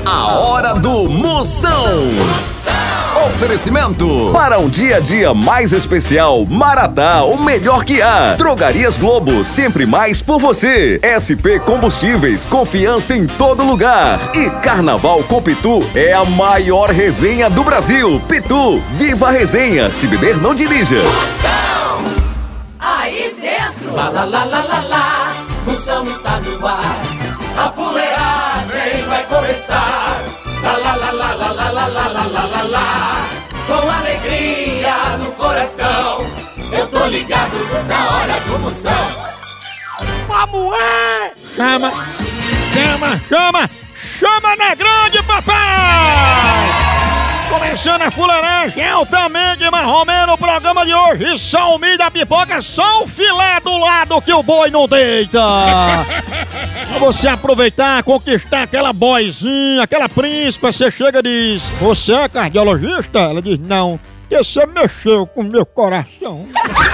A hora do Moção. Oferecimento. Para um dia a dia mais especial, Maratá, o melhor que há. Drogarias Globo, sempre mais por você. SP Combustíveis, confiança em todo lugar. E Carnaval com Pitu é a maior resenha do Brasil. Pitu, viva a resenha. Se beber, não dirija. Moção. Aí dentro. Lá, lá, lá, lá, lá, lá. Moção está no ar. A fuleagem vai começar. Lá, lá, lá, lá, lá, lá, lá, lá, lá, lá, lá, lá. Com alegria no coração, eu tô ligado na hora do Moção. Vamos é! Chama! Chama, chama! Chama na grande, papai! Começando a fuleiragem altamente marromeno, o programa de hoje, só o milho da pipoca, só o filé do lado que o boi não deita. Pra você aproveitar, conquistar aquela boizinha, aquela príncipa, você chega e diz, você é cardiologista? Ela diz, não, porque você mexeu com o meu coração.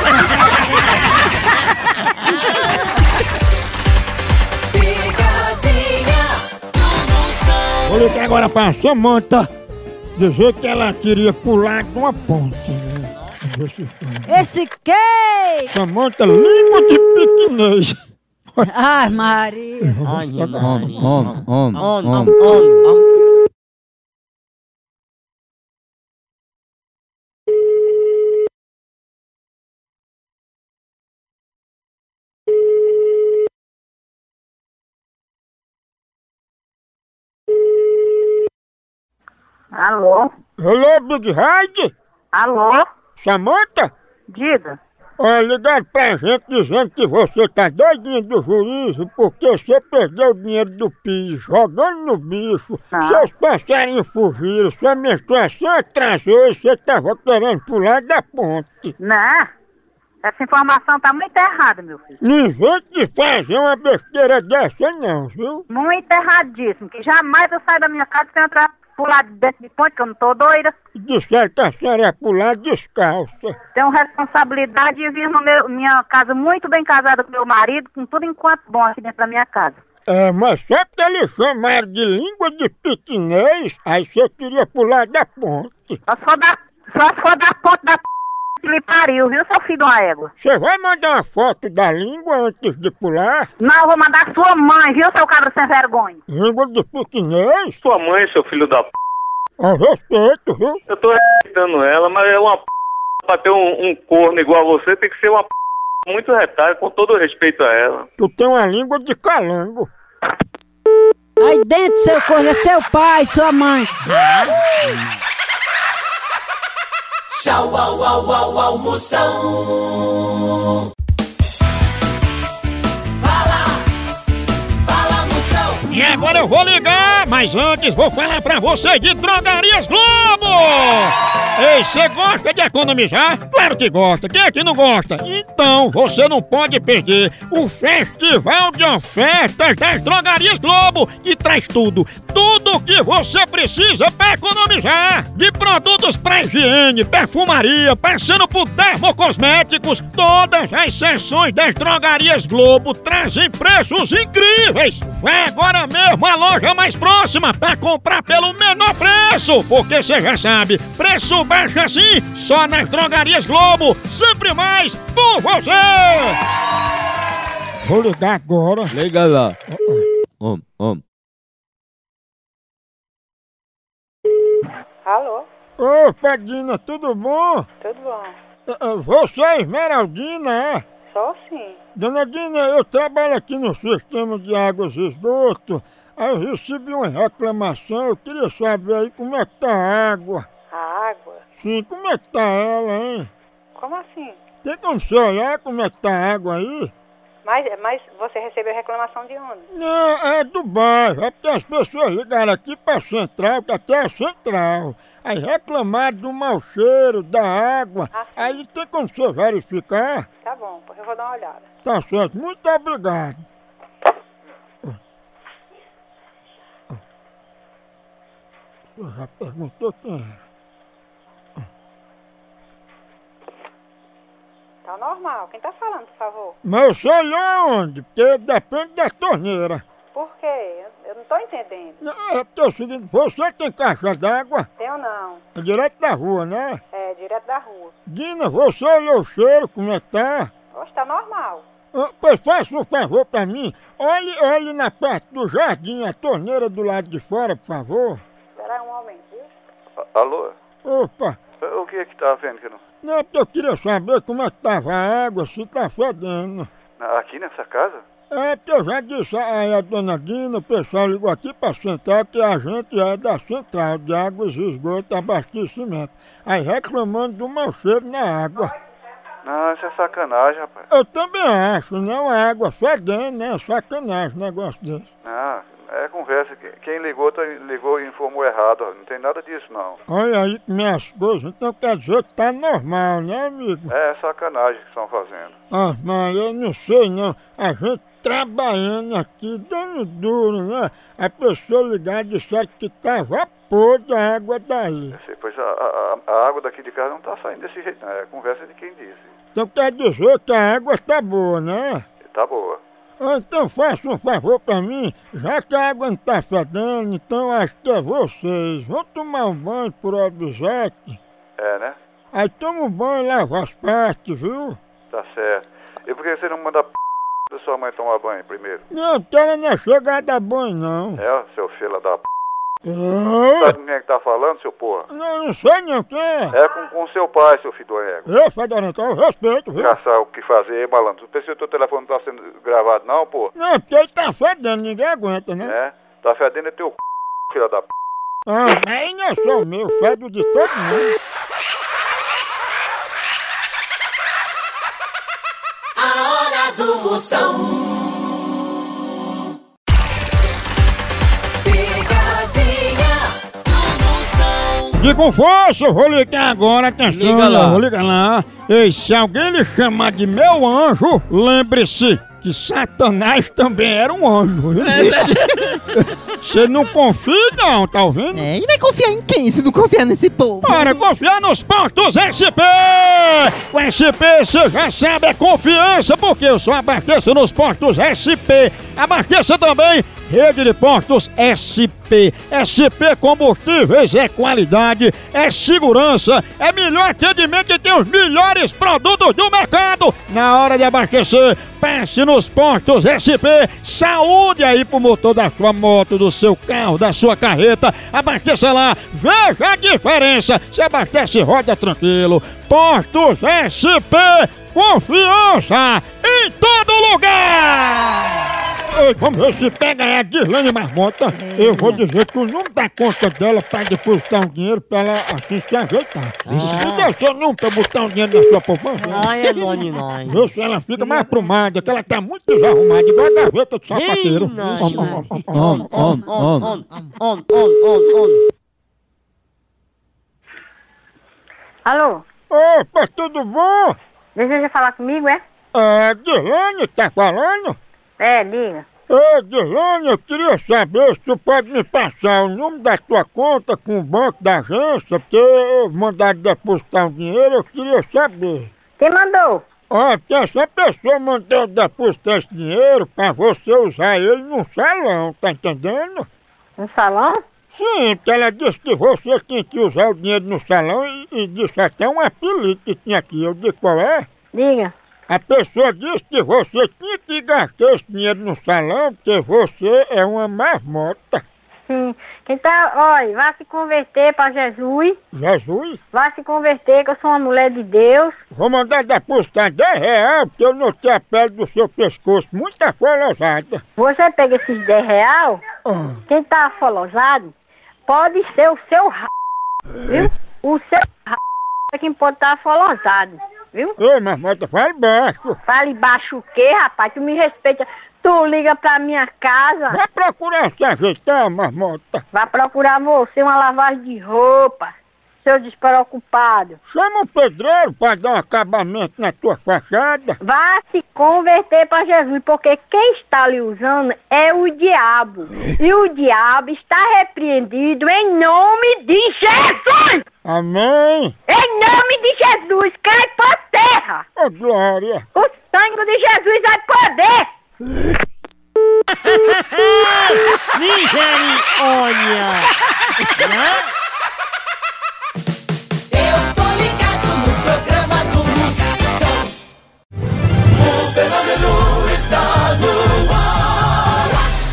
Vou ligar agora pra Samanta. Dizer que ela queria pular de uma ponte, né? Esse quê? Samanta, língua de piquinês. Ai, Maria. Alô? Hello, Big Ride? Alô? Samanta? Diga. Olha, ligaram pra gente dizendo que você tá doidinha do juízo porque você perdeu o dinheiro do PIS jogando no bicho. Seus passarinhos fugiram, sua menstruação atrasou e você tava querendo pular da ponte. Não. Essa informação tá muito errada, meu filho. Não invente de fazer uma besteira dessa não, viu? Muito erradíssimo. Que jamais eu saio da minha casa sem entrar pular dentro de ponte, que eu não tô doida. Disseram que a senhora ia pular descalça. Tenho responsabilidade de vir minha casa muito bem casada com meu marido, com tudo enquanto bom aqui dentro da minha casa. É, mas só porque eles chamaram de língua de piquinês, aí você queria pular da ponte. Só se for da ponte da que lhe pariu, viu, seu filho de uma égua? Você vai mandar uma foto da língua antes de pular? Não, eu vou mandar sua mãe, viu, seu cabra sem vergonha? Língua de piquinês? Sua mãe, seu filho da p... A respeito, viu? Eu tô respeitando ela, mas é uma p... Pra ter um corno igual a você, tem que ser uma p... muito retalho, com todo o respeito a ela. Tu tem uma língua de calango. Aí dentro, seu corno, é seu pai, sua mãe. Tchau, au, au, au, au, Moção. Fala, Moção. E agora eu vou ligar, mas antes vou falar pra vocês de Drogarias Globo! Ei, você gosta de economizar? Claro que gosta, quem é que não gosta? Então, você não pode perder o Festival de Ofertas das Drogarias Globo, que traz tudo o que você precisa para economizar. De produtos para higiene, perfumaria, passando por dermocosméticos, todas as seções das Drogarias Globo trazem preços incríveis. Vai agora mesmo à loja mais próxima para comprar pelo menor preço, porque você já sabe, preço baixo assim, só nas Drogarias Globo, sempre mais por você. Vou ligar agora. Liga lá. Alô? Opa, Dina, tudo bom? Tudo bom? Você é Esmeraldina, é? Só sim. Dona Dina, eu trabalho aqui no sistema de águas e esgoto. Aí eu recebi uma reclamação, eu queria saber aí como é que tá a água. A água? Sim, como é que tá ela, hein? Como assim? Tem como você olhar como é que tá a água aí? Mas você recebeu reclamação de onde? Não, é do bairro, é porque as pessoas ligaram aqui pra central, que até a central. Aí reclamaram do mau cheiro, da água. Aí tem como você verificar? Tá bom, eu vou dar uma olhada. Tá certo, muito obrigado. Eu já perguntou quem era. Tá normal. Quem tá falando, por favor? Mas eu sei onde, porque depende da torneira. Por quê? Eu não tô entendendo. Não, é porque é o seguinte, você tem caixa d'água? Tenho não. É direto da rua, né? É, direto da rua. Dina, você olhou o cheiro, como é que tá? Oxe, tá normal. Pois faça um favor pra mim. Olhe na parte do jardim, a torneira do lado de fora, por favor. Espera aí um momento, viu? Alô? Opa! O que é que tá vendo que não... Não, porque eu queria saber como é que tava a água, se tá fedendo. Aqui nessa casa? É, porque eu já disse a dona Dina, o pessoal ligou aqui pra central, que a gente é da central de águas e esgoto, abastecimento. Aí reclamando do mau cheiro na água. Não, isso é sacanagem, rapaz. Eu também acho, não a água fedendo, né? Sacanagem um negócio desse. Não, é conversa. Quem ligou e informou errado. Não tem nada disso, não. Olha aí minhas coisas, então quer dizer que tá normal, né, amigo? É sacanagem que estão fazendo. Ah, mas eu não sei não. A gente trabalhando aqui, dando duro, né? A pessoa ligar e disser que tava podre a água daí. Eu sei, pois a água daqui de casa não tá saindo desse jeito, não. É conversa de quem disse. Então quer dizer que a água tá boa, né? Tá boa. Então faça um favor pra mim, já que a água não tá fedendo, então acho que é vocês. Vão tomar um banho por obséquio. É, né? Aí toma um banho e lava as partes, viu? Tá certo. E por que você não manda da sua mãe tomar banho primeiro? Não, porque ela não é chegada a banho, não. É, seu filho da É? Sabe quem é que tá falando, seu porra? Não sei não quem é. É com seu pai, seu filho do ego. Eu, Fedorento, eu respeito, viu? Caçar o que fazer, malandro. Não pensa que o teu telefone não tá sendo gravado, não, pô? Não, porque ele tá fedendo, ninguém aguenta, né? É? Tá fedendo é teu filho da Ah, aí não é só o meu, fedo de todo mundo. A hora do Moção. E com força, eu vou ligar agora, atenção, Liga lá. vou ligar lá. E se alguém lhe chamar de meu anjo, lembre-se que Satanás também era um anjo, viu? Você não confia não, tá ouvindo? É, e vai confiar em quem se não confiar nesse povo? Bora confiar nos postos SP! Com SP você já sabe, é confiança, porque eu só abasteço nos postos SP. Abasteça também rede de postos SP. SP Combustíveis é qualidade, é segurança, é melhor atendimento e tem os melhores produtos do mercado. Na hora de abastecer, passe nos postos SP. Saúde aí pro motor da sua moto, do seu carro, da sua carreta. Abasteça lá, veja a diferença. Se abastece, roda tranquilo. Postos SP, confiança em todo lugar. Ei, vamos ver se pega a Dirlane Marmota. Eu vou dizer que o número da conta dela pra depositar um dinheiro pra ela assim se ajeitar. E dê seu número pra botar um dinheiro na sua poupança. Ai, é bom demais. Vê se ela fica mais aprumada, que ela tá muito desarrumada, igual a gaveta do sapateiro. Alô? Opa, tudo bom? Deseja falar comigo, é? Dirlane tá falando? É, diga. Ô, Dirlane, eu queria saber se tu pode me passar o número da tua conta com o banco da agência, porque mandaram depositar um dinheiro, eu queria saber. Quem mandou? Ó, porque essa pessoa mandou depositar esse dinheiro pra você usar ele num salão, tá entendendo? No salão? Sim, porque ela disse que você tinha que usar o dinheiro no salão e disse até um apelido que tinha aqui. Eu disse qual é? Diga. A pessoa disse que você tinha que gastar esse dinheiro no salão porque você é uma marmota. Sim. Quem tá, olha, vá se converter pra Jesus. Jesus? Vá se converter, que eu sou uma mulher de Deus. Vou mandar depositar R$10 porque eu notei a pele do seu pescoço muito afolosada. Você pega esses R$10, quem tá afolosado pode ser o seu viu? O seu é quem pode estar afolosado, viu? Ei, marmota, fala baixo. Fale baixo o quê, rapaz? Tu me respeita. Tu liga pra minha casa. Vai procurar se ajeitar, marmota. Vai procurar você uma lavagem de roupa, seu despreocupado. Chama um pedreiro pra dar um acabamento na tua fachada. Vá se converter pra Jesus, porque quem está lhe usando é o diabo. E o diabo está repreendido em nome de Jesus! Amém. Em nome de Jesus, cai por terra! Ô, glória. O sangue de Jesus vai poder! Misericórdia! Eu tô ligado no programa do Moção. O fenômeno está no ar.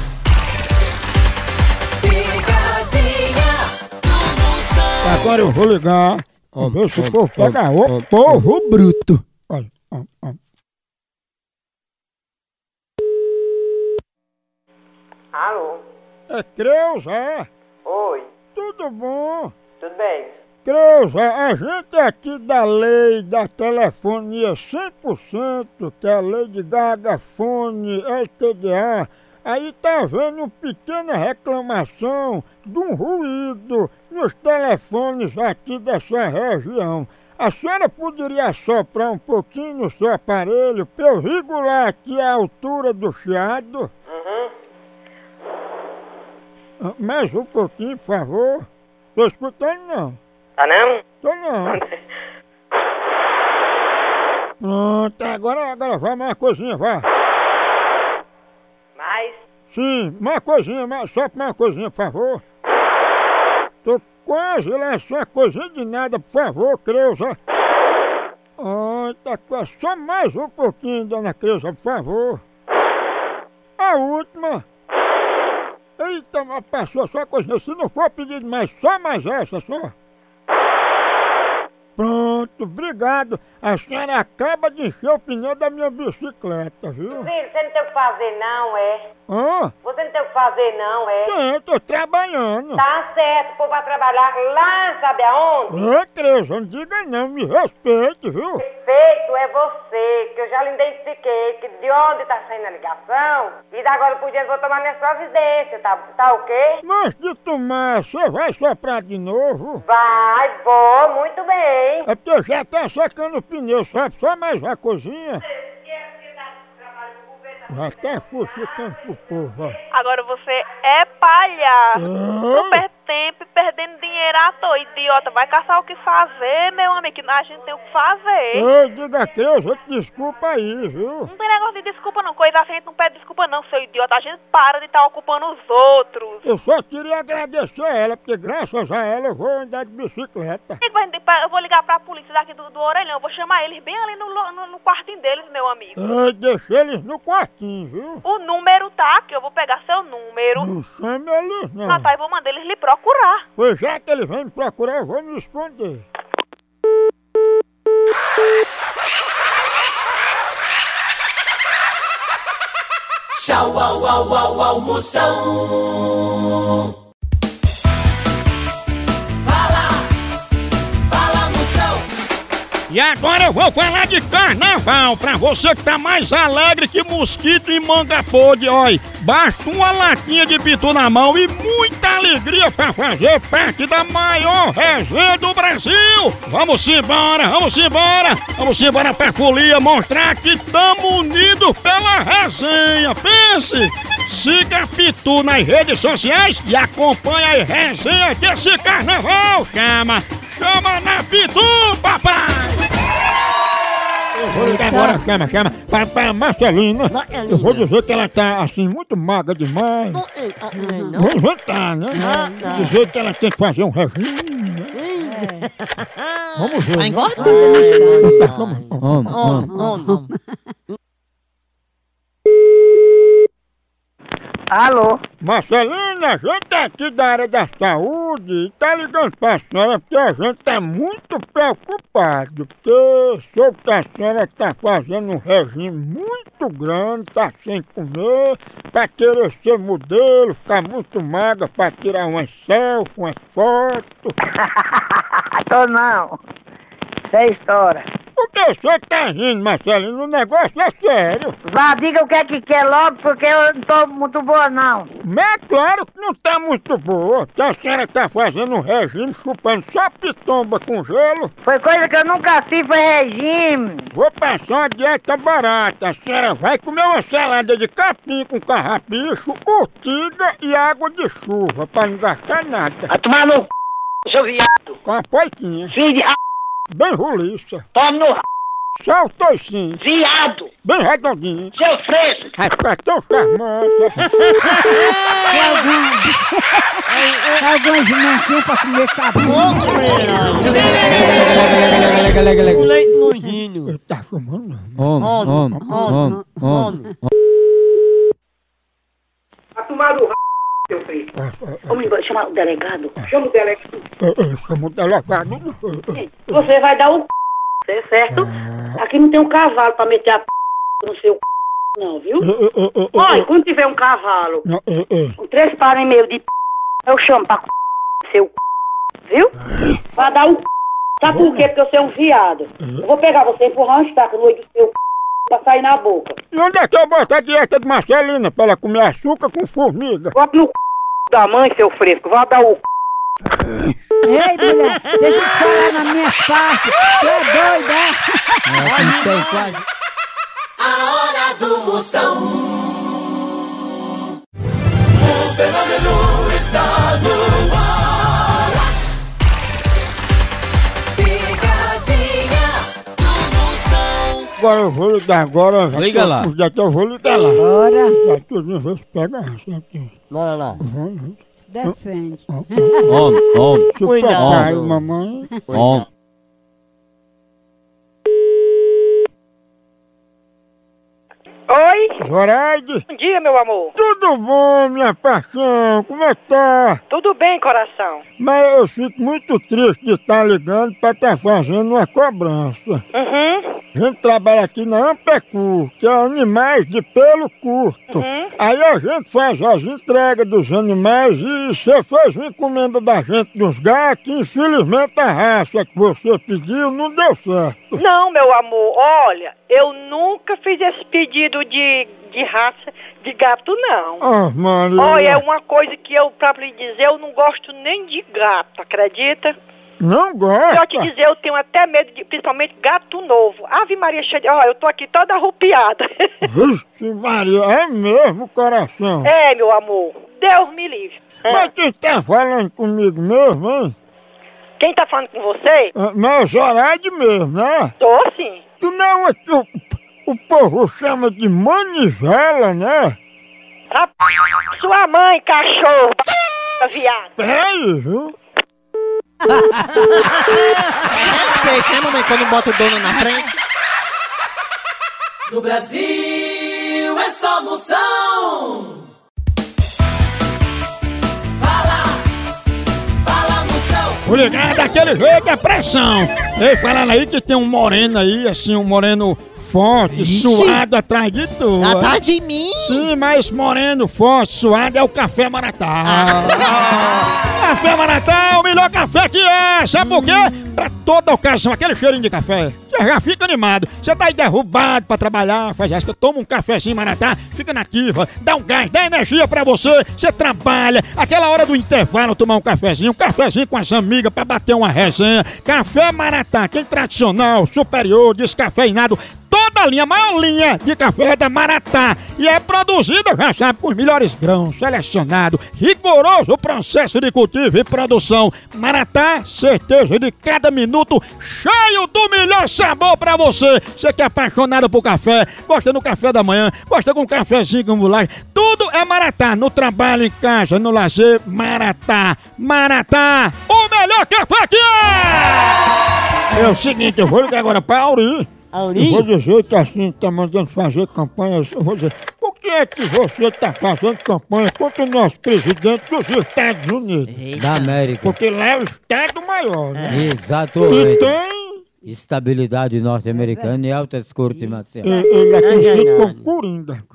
Picadinha do Moção. Agora eu vou ligar. Vamos ver se o povo pega o povo bruto. Olha, Alô? É Creuza, é? Oi, Tudo bom? tudo bem? Creuza, a gente é aqui da lei da telefonia 100%, que é a lei de Garagafone, LTDA. Aí tá havendo uma pequena reclamação de um ruído nos telefones aqui dessa região. A senhora poderia soprar um pouquinho no seu aparelho para eu regular aqui a altura do chiado? Mais um pouquinho, por favor. Tô escutando não? Tá não? Tô não. Pronto, agora vai mais uma coisinha, vai. Mas, Sim, uma coisinha, só pra uma coisinha, por favor. Tô quase lá, só uma coisinha de nada, por favor, Creuza. Tá quase, só mais um pouquinho, dona Creuza, por favor. A última. Eita, mas passou só a coisinha, se não for pedido mais, só mais essa, só. Pronto, obrigado. A senhora acaba de encher o pneu da minha bicicleta, viu? filho, você não tem o que fazer não, é? Hã? Você não tem o que fazer não, é? Tem, tô trabalhando. Tá certo, o povo vai trabalhar lá, sabe aonde? Ô, Creuza, não diga não, me respeite, viu? Perfeito, é você, que eu já lhe identifiquei, que de onde tá saindo a ligação, e da agora por diante vou tomar minhas providências, tá ok? Mas de tomar, você vai soprar de novo? Vai, vou, muito bem. É porque já tá secando o pneu, sabe? Só mais uma coisinha. Já tá fuxicando pro povo, ó. Agora você é palhaço. Ah. Super tempo e perdendo dinheiro à toa, idiota. Vai caçar o que fazer, meu amigo, que a gente tem o que fazer. Ei, diga Creuza, desculpa aí, viu? Não tem negócio de desculpa não, coisa assim a gente não pede desculpa não, seu idiota. A gente para de estar ocupando os outros. Eu só queria agradecer a ela, porque graças a ela eu vou andar de bicicleta. Eu vou ligar pra polícia daqui do orelhão, eu vou chamar eles bem ali no quartinho deles, meu amigo. Ei, deixa eles no quartinho, viu? O número tá aqui, eu vou pegar seu número. Não chame eles não. Ah, tá, e vou mandar eles lhe procurar. Pois já que eles vêm me procurar, eu vou me esconder. Tchau, au, au, au, au, Moção. Fala, Moção. E agora eu vou falar de carnaval, pra você que tá mais alegre que mosquito em manga podre, olha. Basta uma latinha de pitu na mão e muita alegria pra fazer parte da maior resenha do Brasil. Vamos embora, vamos embora. Vamos embora pra folia mostrar que tamo unidos pela resenha. Pense! Siga a Pitu nas redes sociais e acompanhe as resenhas desse carnaval. Chama na Pitu, papai! Eu vou ligar agora, chama. Pra Marcelina. Eu vou dizer que ela tá assim, muito magra demais. Vou inventar, né? Dizer que ela tem que fazer um regime, né? Vamos ver. Vai engordar. Alô? Marcelina, a gente é aqui da área da saúde e tá ligando pra senhora porque a gente tá muito preocupado, porque soube que a senhora tá fazendo um regime muito grande, tá sem comer, pra querer ser modelo, ficar muito magra pra tirar umas selfies, umas fotos. Tô não. Isso é história. Por que você tá rindo, Marcelina? O negócio é sério. Vá, diga o que é que quer logo, porque eu não tô muito boa, não. Mas é claro que não tá muito boa, que a senhora tá fazendo um regime chupando só pitomba com gelo. Foi coisa que eu nunca fiz, foi regime. Vou passar uma dieta barata. A senhora vai comer uma salada de capim com carrapicho, urtiga e água de chuva, pra não gastar nada. Vai tomar no c... seu viado. Com a poiquinha. Filho de r... Bem roliça. Toma no r... Só o toicinho. Viado! Bem redondinho. Seu fresco! Vai ficar tão charmante. Tem algumas mantinhas pra comer cabelo. O leite mojinho. Tá fumando? Homem. A tomar o seu fresco. Vamos embora, chama o delegado. Chama o delegado. Chama o delegado. Você vai dar o certo? Aqui não tem um cavalo pra meter a no seu não, viu? Olha, quando tiver um cavalo com 3 pares e meio de eu chamo pra seu viu? Vai dar o sabe por quê? Porque você é um viado. Eu vou pegar você e empurrar uma estaca no olho do seu pra sair na boca. E onde é que eu boto a dieta de Marcelina pra ela comer açúcar com formiga? Bota no da mãe, seu fresco. Vai dar o Ei, mulher, deixa eu falar na minha parte. Tu é doida, é? A hora do Moção. O fenômeno está no ar. Picadinha do Moção. Agora eu vou ligar agora. Liga lá. Eu vou ligar lá. Bora. Já tudo vê se pega essa aqui. Não. Se defende. Homem. Se pegar aí, mamãe. Homem. Oi? Zoraide, Bom dia, meu amor. tudo bom, minha paixão? Como é que tá? Tudo bem, coração? Mas eu fico muito triste de estar ligando pra estar fazendo uma cobrança. Uhum. A gente trabalha aqui na Ampecu, que é animais de pelo curto. Aí a gente faz as entregas dos animais e você fez uma encomenda da gente dos gatos, infelizmente a raça que você pediu não deu certo. Não, meu amor, olha, eu nunca fiz esse pedido de raça de gato, não. Ah, Maria. Olha, é uma coisa que eu, pra lhe dizer, eu não gosto nem de gato, acredita? Não gosta? Só te dizer, eu tenho até medo de, principalmente, gato novo. Ave Maria cheia de... Ó, eu tô aqui toda arrupiada. Vixe, Maria, é mesmo, coração. É, meu amor, Deus me livre. Mas quem tá falando comigo mesmo, hein? Quem tá falando com você? Mas Zoraide mesmo, né? Tô sim. Tu não é que o povo chama de manivela, né? Sua mãe, cachorro, viado. Peraí, viu? Respeita, né, mamãe, quando bota o dono na frente? No Brasil é só Moção. Fala Moção. O ligado daquele jeito é pressão. Ei, falando aí que tem um moreno aí, assim, um moreno forte, suado atrás de tu. Atrás de mim? Sim, mas moreno, forte, suado é o Café Maratá. Café Maratá é o melhor café que é. Sabe por quê? Pra toda ocasião, aquele cheirinho de café. Você já fica animado. Você tá aí derrubado pra trabalhar, faz essa, toma um cafezinho Maratá, fica nativa, dá um gás, dá energia pra você. Você trabalha, aquela hora do intervalo, tomar um cafezinho com as amigas pra bater uma resenha. Café Maratá, que é tradicional, superior, descafeinado. Toda a linha, maior linha de café é da Maratá. E é produzida, já sabe, com os melhores grãos, selecionado, rigoroso processo de cultivo e produção. Maratá, certeza de cada minuto, cheio do melhor sabor pra você. Você que é apaixonado por café, gosta do café da manhã, gosta com um cafezinho com bolacha. Tudo é Maratá, no trabalho, em casa, no lazer, Maratá. Maratá, o melhor café que é! É o seguinte, eu vou ligar agora pra Auri. Eu vou dizer que assim, tá mandando fazer campanha, eu vou dizer, por que é que você tá fazendo campanha contra o nosso presidente dos Estados Unidos? Da América. Porque lá é o estado maior, né? Exatamente. E tem... Estabilidade norte-americana e altas cortes marciais. Ele é conhecido como Coringa.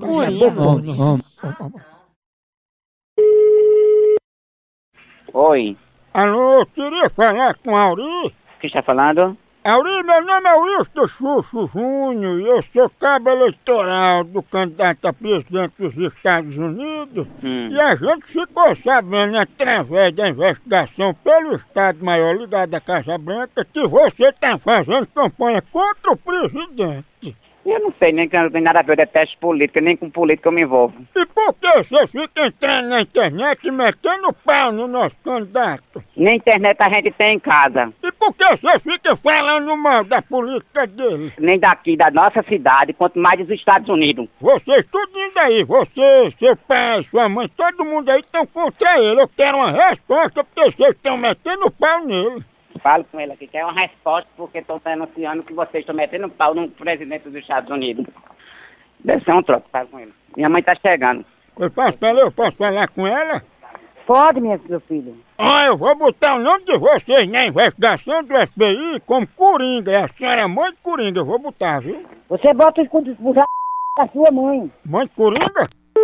Oi. Alô, eu queria falar com a Auri. Quem está falando? Auri, meu nome é Wilson Chuchu Júnior e eu sou cabo eleitoral do candidato a presidente dos Estados Unidos. E a gente ficou sabendo, através da investigação pelo Estado-Maior ligado à Casa Branca, que você está fazendo campanha contra o presidente. Eu não sei, nem que não tem nada a ver, eu detesto política, nem com política eu me envolvo. E por que você fica entrando na internet e metendo pau no nosso candidato? Nem internet a gente tem em casa. E por que você fica falando mal da política dele? Nem daqui, da nossa cidade, quanto mais dos Estados Unidos. Vocês tudinho daí, você, seu pai, sua mãe, todo mundo aí estão contra ele. Eu quero uma resposta porque vocês estão metendo o pau nele. Falo com ele aqui, quer uma resposta porque estão denunciando que vocês estão metendo o pau no presidente dos Estados Unidos. Deve ser um troco, falo com ele. Minha mãe tá chegando. Eu posso falar com ela? Pode, meu filho. Eu vou botar o nome de vocês na investigação do FBI como Coringa. É a senhora mãe de Coringa, eu vou botar, viu? Você bota isso com a sua mãe. Mãe de Coringa?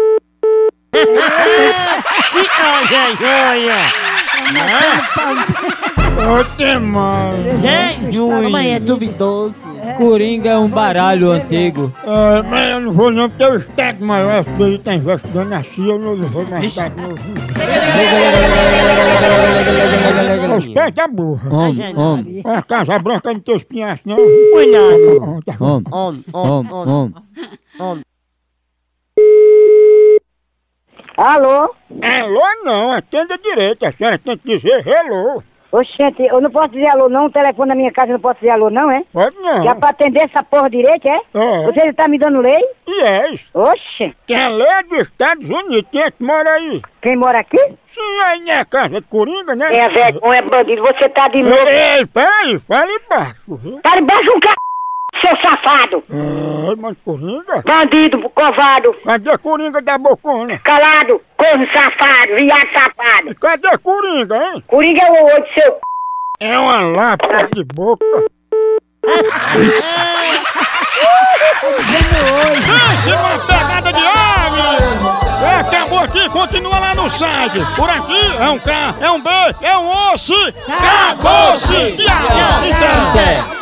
Mas é duvidoso. Coringa é um baralho antigo. Mas eu não vou não, porque o Estado Maior FBI tá investigando assim, eu não vou mais estar de novo. Os pés da burra. A Casa Branca não tem espinhaço, não. Alô? Alô não, atenda direito, a senhora tem que dizer hello. Oxente, eu não posso dizer alô não, o telefone da minha casa eu não posso dizer alô não, é? Pode não. Já pra atender essa porra direito, é? Você tá me dando lei? Yes. Oxe. Que a lei é dos Estados Unidos, quem é que mora aí? Quem mora aqui? Sim, aí na casa de Coringa, né? É vergonha, bandido, você tá de novo. Ei, peraí, fala embaixo, viu? Fala embaixo um seu safado! Ai, mas Coringa? Bandido, covarde! Cadê Coringa da bocona? Calado, corno safado, viado safado! E cadê Coringa, hein? Coringa é o olho do seu É uma lápida de boca! Pense uma pegada de ave! Acabou aqui, continua lá no site! Por aqui é um K, é um B, é um osso! Acabou-se! Tchau!